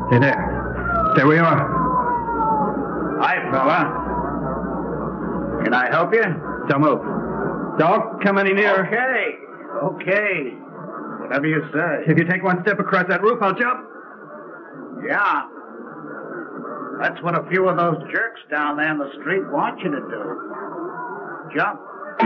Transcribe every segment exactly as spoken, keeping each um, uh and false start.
Hey there. There we are. Hi, fella. Can I help you? Don't move. Don't come any nearer. Okay. Okay. Whatever you say. If you take one step across that roof, I'll jump. Yeah. That's what a few of those jerks down there in the street want you to do. Jump.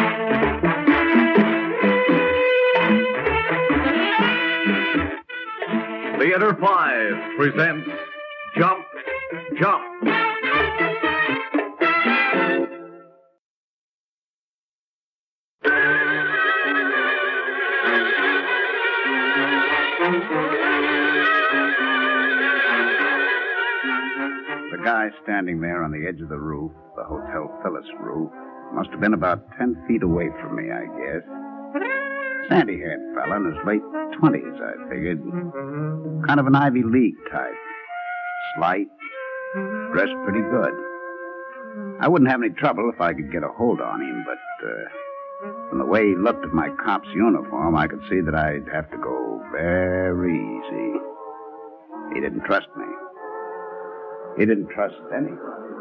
Theater five presents Jump, Jump. The guy standing there on the edge of the roof, the Hotel Phyllis roof, must have been about ten feet away from me, I guess. Sandy-haired fella in his late twenties, I figured. Kind of an Ivy League type. Slight, dressed pretty good. I wouldn't have any trouble if I could get a hold on him, but uh, from the way he looked at my cop's uniform, I could see that I'd have to go very easy. He didn't trust me. He didn't trust anyone.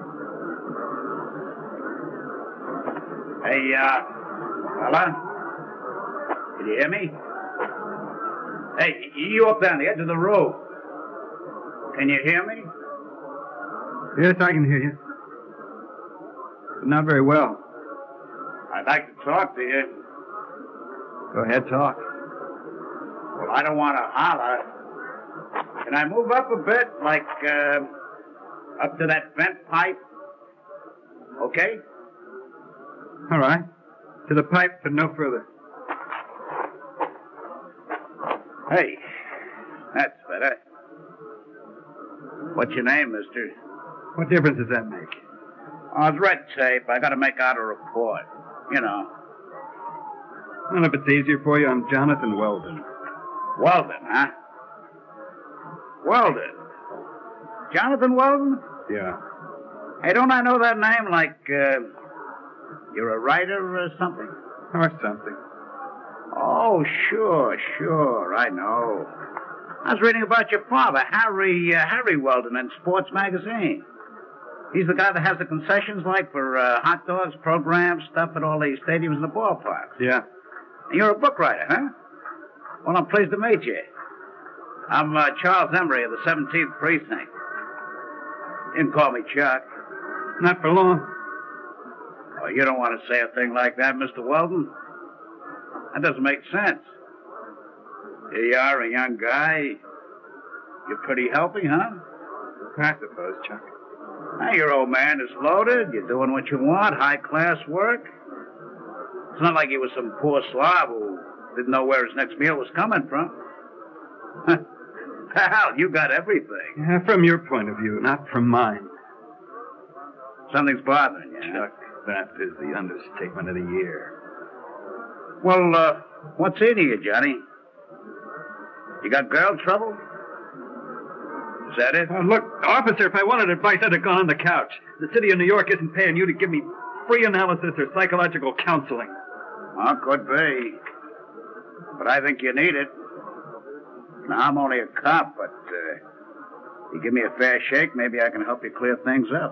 Hey, uh, fella? Can you hear me? Hey, you up there on the edge of the roof. Can you hear me? Yes, I can hear you. But not very well. I'd like to talk to you. Go ahead, talk. Well, I don't want to holler. Can I move up a bit, like, uh, up to that vent pipe? Okay? All right. To the pipe, but no further. Hey, that's better. What's your name, mister? What difference does that make? Oh, it's red tape. I got to make out a report. You know. Well, if it's easier for you, I'm Jonathan Weldon. Weldon, huh? Weldon. Jonathan Weldon? Yeah. Hey, don't I know that name like, uh, you're a writer or something? Or something. Oh, sure, sure, I know. I was reading about your father, Harry uh, Harry Weldon, in Sports Magazine. He's the guy that has the concessions, like, for uh, hot dogs, programs, stuff at all the stadiums and the ballparks. Yeah. And you're a book writer, huh? Well, I'm pleased to meet you. I'm uh, Charles Emery of the seventeenth Precinct. You can call me Chuck. Not for long. Oh, you don't want to say a thing like that, Mister Weldon. That doesn't make sense. Here you are, a young guy. You're pretty healthy, huh? I suppose, Chuck. Now, your old man is loaded. You're doing what you want, high-class work. It's not like you were some poor slob who didn't know where his next meal was coming from. Hell, you got everything. Yeah, from your point of view, not from mine. Something's bothering you, huh? Chuck, that is the understatement of the year. Well, uh, what's eating you, Johnny? You got girl trouble? Is that it? Uh, look, officer, if I wanted advice, I'd have gone on the couch. The city of New York isn't paying you to give me free analysis or psychological counseling. Well, could be. But I think you need it. Now, I'm only a cop, but uh, you give me a fair shake, maybe I can help you clear things up.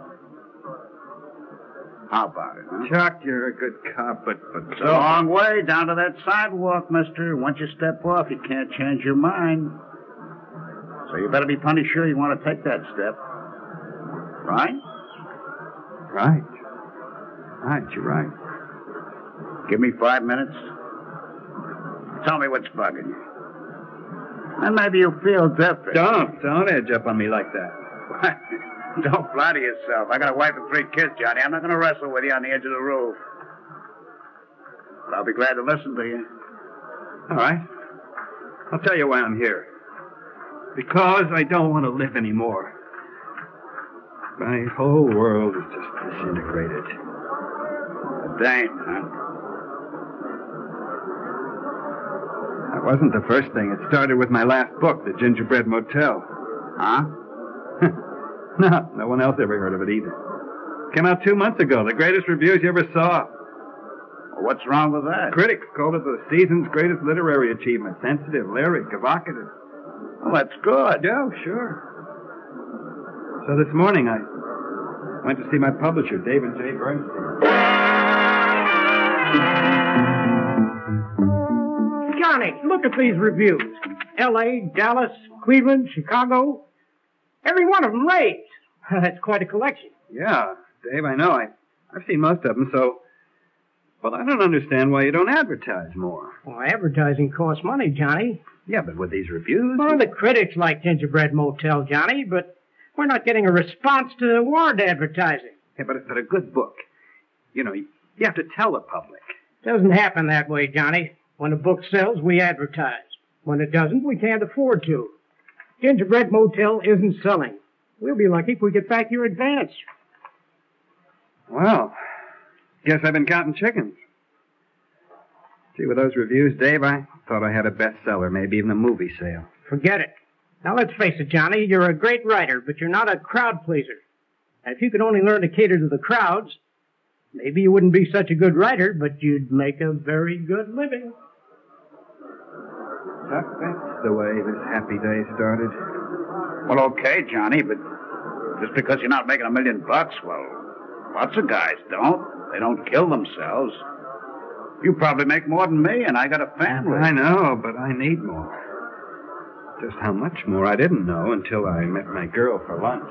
How about it, huh? Chuck, you're a good cop, but... but It's a long way down to that sidewalk, mister. Once you step off, you can't change your mind. So you better be plenty sure you want to take that step. Right? Right. Right, you're right. Give me five minutes. Tell me what's bugging you. And maybe you'll feel different. Don't, don't edge up on me like that. Don't flatter yourself. I got a wife and three kids, Johnny. I'm not going to wrestle with you on the edge of the roof. But I'll be glad to listen to you. All right. I'll tell you why I'm here. Because I don't want to live anymore. My whole world is just disintegrated. A dame, huh? That wasn't the first thing. It started with my last book, The Gingerbread Motel. Huh? No, no one else ever heard of it either. Came out two months ago. The greatest reviews you ever saw. Well, what's wrong with that? Critics called it the season's greatest literary achievement. Sensitive, lyric, evocative. Well, that's good. Yeah, sure. So this morning I went to see my publisher, David J. Bernstein. Johnny, look at these reviews. L A, Dallas, Cleveland, Chicago. Every one of them raves. That's quite a collection. Yeah, Dave, I know. I, I've seen most of them, so... Well, I don't understand why you don't advertise more. Well, advertising costs money, Johnny. Yeah, but with these reviews... Well, the critics like Gingerbread Motel, Johnny, but we're not getting a response to the award advertising. Yeah, but, but a good book. You know, you, you have to tell the public. Doesn't happen that way, Johnny. When a book sells, we advertise. When it doesn't, we can't afford to. Gingerbread Motel isn't selling. We'll be lucky if we get back your advance. Well, guess I've been counting chickens. See, with those reviews, Dave, I thought I had a bestseller, maybe even a movie sale. Forget it. Now, let's face it, Johnny, you're a great writer, but you're not a crowd pleaser. And if you could only learn to cater to the crowds, maybe you wouldn't be such a good writer, but you'd make a very good living. Chuck, that's the way this happy day started. Well, okay, Johnny, but just because you're not making a million bucks, well, lots of guys don't. They don't kill themselves. You probably make more than me, and I got a family. I know, but I need more. Just how much more I didn't know until I met my girl for lunch.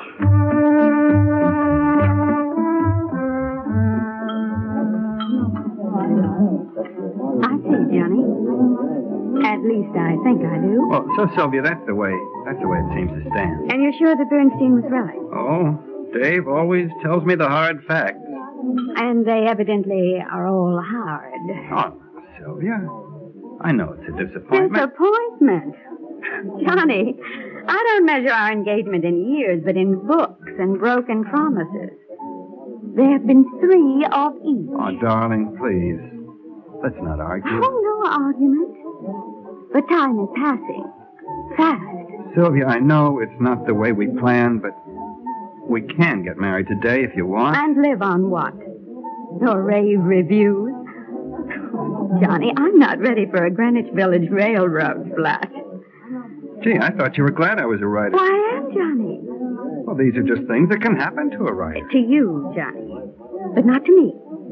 I see, Johnny. At least I think I do. Well, so, Sylvia, that's the way, that's the way it seems to stand. And you're sure that Bernstein was right? Oh, Dave always tells me the hard facts. And they evidently are all hard. Oh, Sylvia, I know it's a disappointment. Disappointment? Johnny, I don't measure our engagement in years, but in books and broken promises. There have been three of each. Oh, darling, please. Let's not argue. Oh, no argument. But time is passing. Fast. Sylvia, I know it's not the way we planned, but we can get married today if you want. And live on what? Your rave reviews? Johnny, I'm not ready for a Greenwich Village Railroad flat. Gee, I thought you were glad I was a writer. Why, I am, Johnny. Well, these are just things that can happen to a writer. To you, Johnny. But not to me.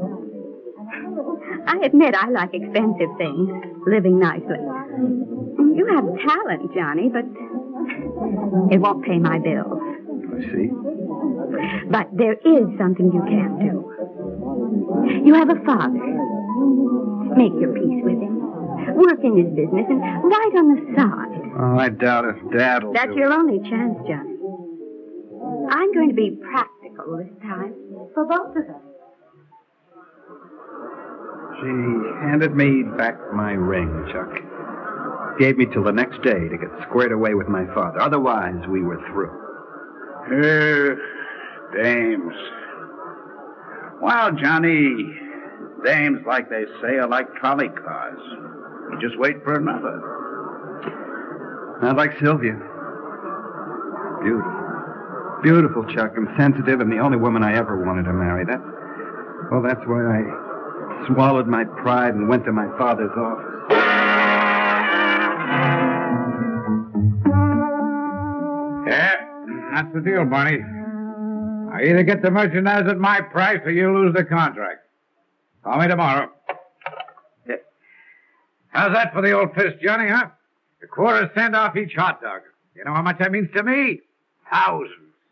I admit I like expensive things, living nicely. You have talent, Johnny, but it won't pay my bills. I see. But there is something you can do. You have a father. Make your peace with him. Work in his business and write on the side. Oh, I doubt if Dad will That's do your it. only chance, Johnny. I'm going to be practical this time for both of us. She handed me back my ring, Chuck. Gave me till the next day to get squared away with my father. Otherwise, we were through. Uh, dames. Well, Johnny, dames, like they say, are like trolley cars. You just wait for another. Not like Sylvia. Beautiful. Beautiful, Chuck, and sensitive, and the only woman I ever wanted to marry. That's, well, that's why I swallowed my pride and went to my father's office. Yeah, that's the deal, Barney. I either get the merchandise at my price or you lose the contract. Call me tomorrow. Yeah. How's that for the old fist, Johnny, huh? A quarter cent off each hot dog. You know how much that means to me? Thousands.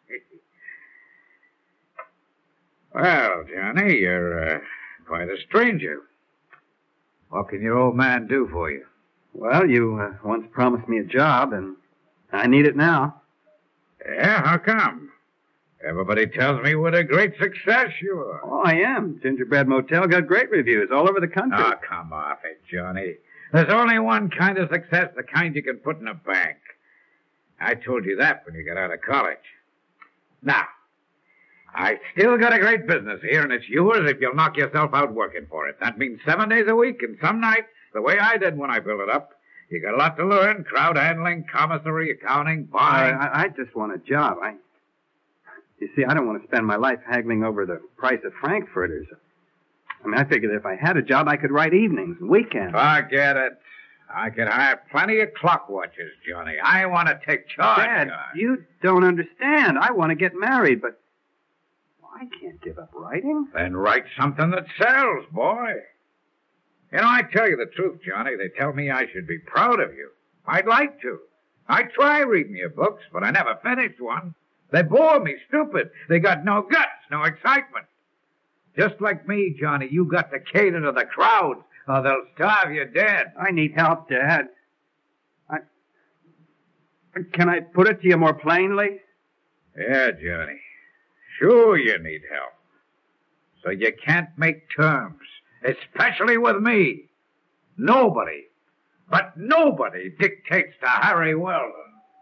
Well, Johnny, you're uh, quite a stranger. What can your old man do for you? Well, you uh, once promised me a job, and I need it now. Yeah, how come? Everybody tells me what a great success you are. Oh, I am. Gingerbread Motel got great reviews all over the country. Oh, come off it, Johnny. There's only one kind of success, the kind you can put in a bank. I told you that when you got out of college. Now, I still got a great business here, and it's yours if you'll knock yourself out working for it. That means seven days a week and some nights, the way I did when I built it up. You got a lot to learn, crowd handling, commissary, accounting, buying. I, I, I just want a job. I, you see, I don't want to spend my life haggling over the price of frankfurters. I mean, I figured if I had a job, I could write evenings and weekends. Forget it. I could hire plenty of clock watchers, Johnny. I want to take charge. Dad, guys. you don't understand. I want to get married, but I can't give up writing. Then write something that sells, boy. You know, I tell you the truth, Johnny. They tell me I should be proud of you. I'd like to. I try reading your books, but I never finish one. They bore me stupid. They got no guts, no excitement. Just like me, Johnny, you got to cater to the crowds, or they'll starve you dead. I need help, Dad. I... Can I put it to you more plainly? Yeah, Johnny. Sure you need help. So you can't make terms, especially with me. Nobody, but nobody dictates to Harry Weldon.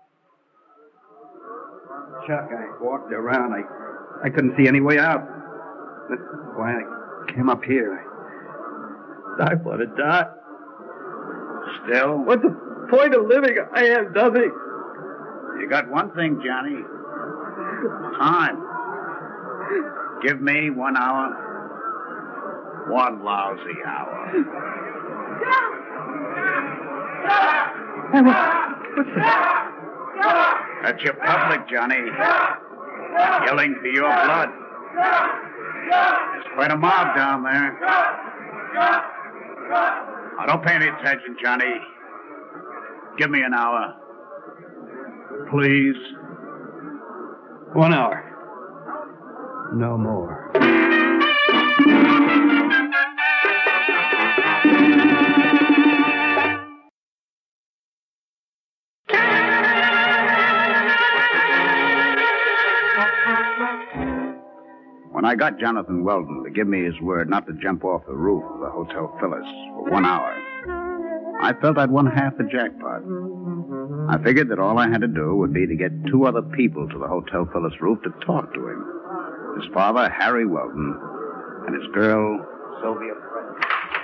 Chuck, I walked around. I, I couldn't see any way out. That's why I came up here. I, I want to die. Still? What's the point of living? I am nothing. You got one thing, Johnny. Time. Give me one hour. One lousy hour. Hey, what, what's that? That's your public, Johnny. Yelling for your blood. There's quite a mob down there. Now, don't pay any attention, Johnny. Give me an hour. Please. One hour. No more. When I got Jonathan Weldon to give me his word not to jump off the roof of the Hotel Phyllis for one hour, I felt I'd won half the jackpot. I figured that all I had to do would be to get two other people to the Hotel Phyllis roof to talk to him. His father, Harry Weldon, and his girl, Sylvia Preston.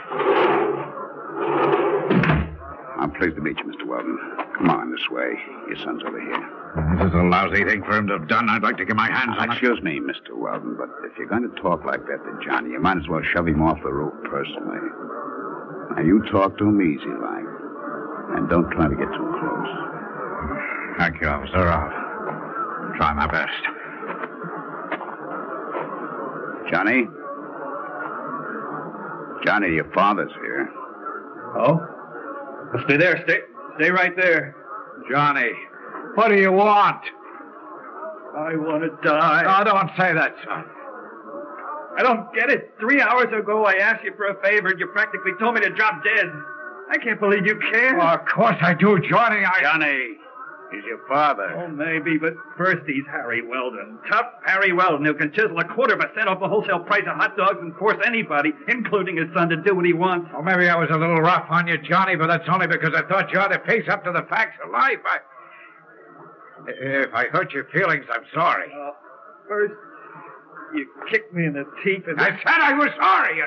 I'm pleased to meet you, Mister Weldon. Come on this way. Your son's over here. This is a lousy thing for him to have done. I'd like to get my hands on it. Excuse me, Mister Weldon, but if you're going to talk like that to Johnny, you might as well shove him off the roof personally. Now, you talk to him easy like, and don't try to get too close. Thank you, officer. I'll try my best. Johnny? Johnny, your father's here. Oh? Stay there. Stay, stay right there. Johnny, what do you want? I want to die. Oh, don't say that, son. I don't get it. Three hours ago, I asked you for a favor, and you practically told me to drop dead. I can't believe you care. Oh, of course I do, Johnny. I... Johnny, he's your father. Oh, maybe, but first he's Harry Weldon. Tough Harry Weldon, who can chisel a quarter of a cent off the wholesale price of hot dogs and force anybody, including his son, to do what he wants. Oh, maybe I was a little rough on you, Johnny, but that's only because I thought you ought to face up to the facts of life. I... If I hurt your feelings, I'm sorry. Uh, first, you kicked me in the teeth. And I said I was sorry.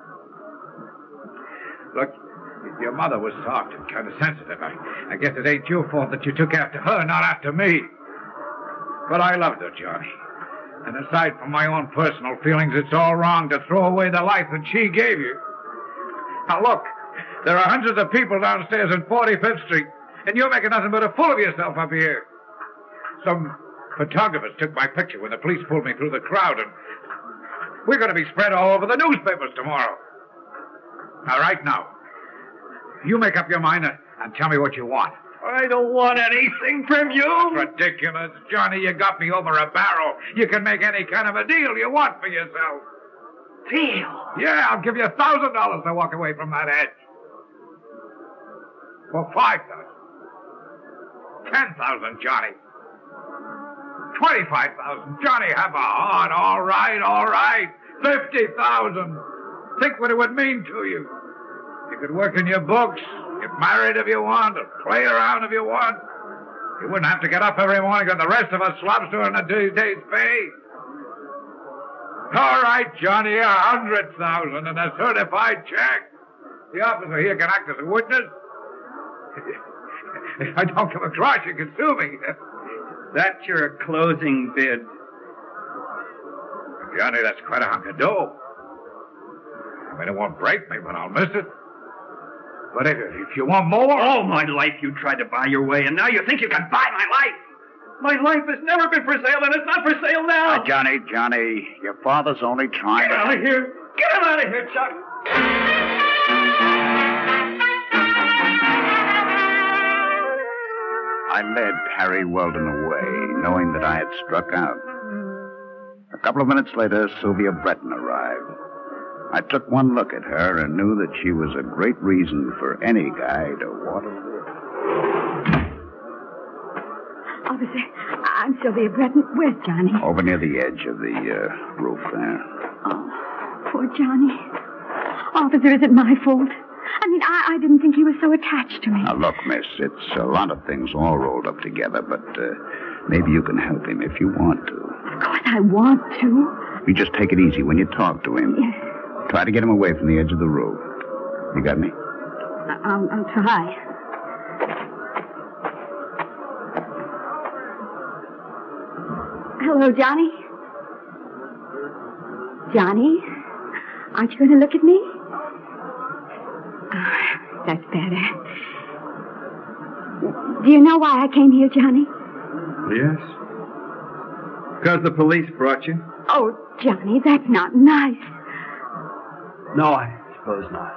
Look, your mother was soft and kind of sensitive. I, I guess it ain't your fault that you took after her, not after me. But I loved her, Johnny. And aside from my own personal feelings, it's all wrong to throw away the life that she gave you. Now, look, there are hundreds of people downstairs on forty-fifth Street, and you're making nothing but a fool of yourself up here. Some photographers took my picture when the police pulled me through the crowd, and we're going to be spread all over the newspapers tomorrow. Now, right now, you make up your mind and, and tell me what you want. I don't want anything from you. That's ridiculous. Johnny, you got me over a barrel. You can make any kind of a deal you want for yourself. Deal? Yeah, I'll give you a thousand dollars to walk away from that edge. For five thousand. Ten thousand, Johnny. Twenty-five thousand. Johnny, have a heart. All right, all right. Fifty thousand. Think what it would mean to you. You could work in your books, get married if you want, or play around if you want. You wouldn't have to get up every morning and the rest of us slobs doing a day's pay. All right, Johnny, a hundred thousand and a certified check. The officer here can act as a witness. If I don't come across, you can sue me. That's your closing bid. Johnny, that's quite a hunk of dough. I mean, it won't break me, but I'll miss it. But if, if you want more... All my life you tried to buy your way, and now you think you can buy my life. My life has never been for sale, and it's not for sale now. Uh, Johnny, Johnny, your father's only trying Get to... out of here. Get him out of here, Chuck. I led Harry Weldon away, knowing that I had struck out. A couple of minutes later, Sylvia Breton arrived. I took one look at her and knew that she was a great reason for any guy to want to live. Officer, I'm Sylvia Breton. Where's Johnny? Over near the edge of the uh, roof there. Oh, poor Johnny. Officer, is it my fault? I mean, I, I didn't think he was so attached to me. Now, look, miss, it's a lot of things all rolled up together, but uh, maybe you can help him if you want to. Of course I want to. You just take it easy when you talk to him. Yes. Try to get him away from the edge of the roof. You got me? I- I'll, I'll try. Hello, Johnny. Johnny? Aren't you going to look at me? Oh, that's better. Do you know why I came here, Johnny? Yes. Because the police brought you? Oh, Johnny, that's not nice. No, I suppose not.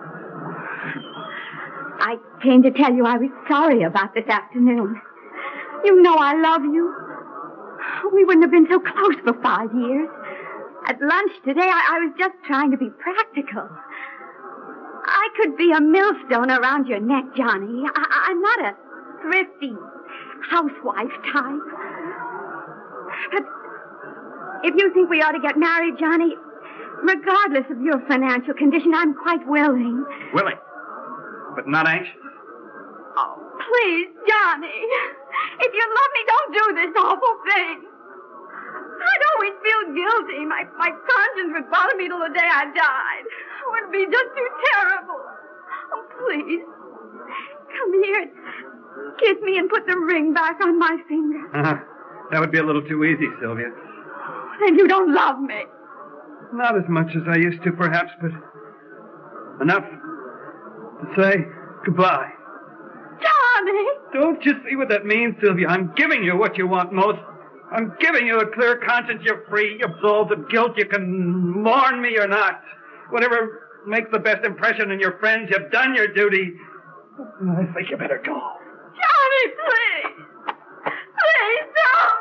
I came to tell you I was sorry about this afternoon. You know I love you. We wouldn't have been so close for five years. At lunch today, I, I was just trying to be practical. I could be a millstone around your neck, Johnny. I, I'm not a thrifty housewife type. But if you think we ought to get married, Johnny, regardless of your financial condition, I'm quite willing. Willing, but not anxious. Oh, please, Johnny. If you love me, don't do this awful thing. I'd always feel guilty. My, my conscience would bother me till the day I died. It would be just too terrible. Oh, please. Come here. Kiss me and put the ring back on my finger. Uh-huh. That would be a little too easy, Sylvia. Then you don't love me. Not as much as I used to, perhaps, but enough to say goodbye. Johnny! Don't you see what that means, Sylvia? I'm giving you what you want most. I'm giving you a clear conscience. You're free. You're absolved of guilt. You can mourn me or not. Whatever makes the best impression on your friends. You've done your duty. I think you better go. Johnny, please! Please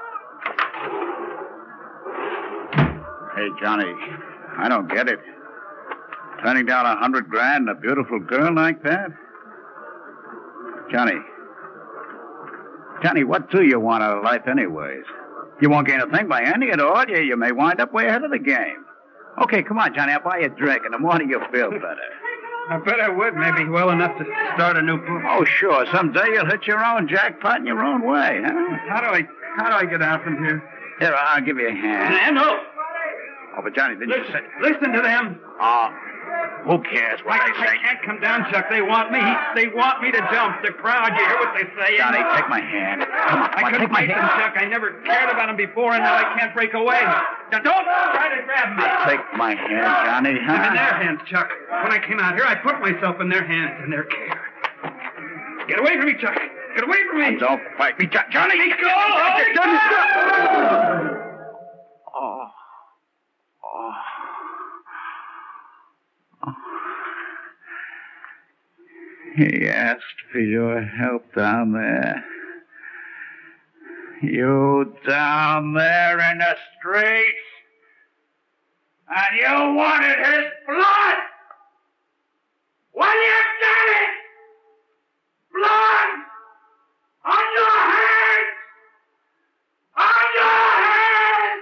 don't! Hey, Johnny, I don't get it. Turning down a hundred grand and a beautiful girl like that? Johnny. Johnny, what do you want out of life anyways? You won't gain a thing by ending it all. You, you may wind up way ahead of the game. Okay, come on, Johnny. I'll buy you a drink. In the morning, you'll feel better. I bet I would. Maybe well enough to start a new book. Oh, sure. Someday you'll hit your own jackpot in your own way, huh? How do I how do I get out from here? Here, I'll give you a hand. And no. Oh, but Johnny, didn't you Listen, say... listen to them. Oh, who cares what I, they say? I can't come down, Chuck. They want me. They want me to jump. The crowd, you hear what they say? Johnny, take my hand. Come on, come I on, couldn't take my face them, hand. Chuck. I never cared about them before, and now I can't break away. Now, don't try to grab me. Take my hand, Johnny, huh? I'm in their hands, Chuck. When I came out here, I put myself in their hands and their care. Get away from me, Chuck. Get away from me. Don't fight me, Jo- Johnny. Let go. Oh, Oh. Oh. Oh. He asked for your help down there. You down there in the streets. And you wanted his blood. Well, you've done it. Blood on your hands. On your hands.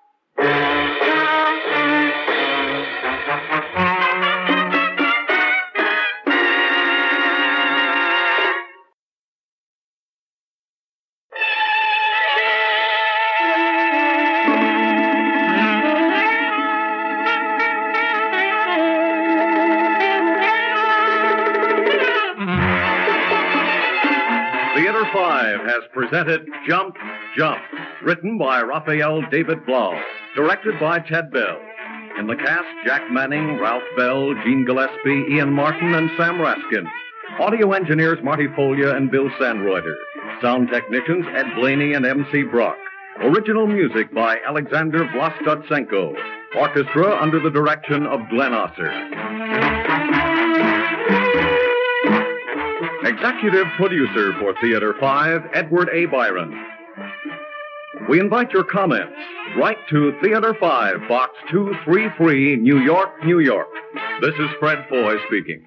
Theater five has presented Jump, Jump, written by Raphael David Blau, directed by Ted Bell. In the cast, Jack Manning, Ralph Bell, Gene Gillespie, Ian Martin, and Sam Raskin. Audio engineers Marty Folia and Bill Sandreuter. Sound technicians Ed Blaney and M C Brock. Original music by Alexander Vlastotsenko. Orchestra under the direction of Glenn Osser. Executive producer for Theater five, Edward A. Byron. We invite your comments. Write to Theater five, Box two thirty-three, New York, New York. This is Fred Foy speaking.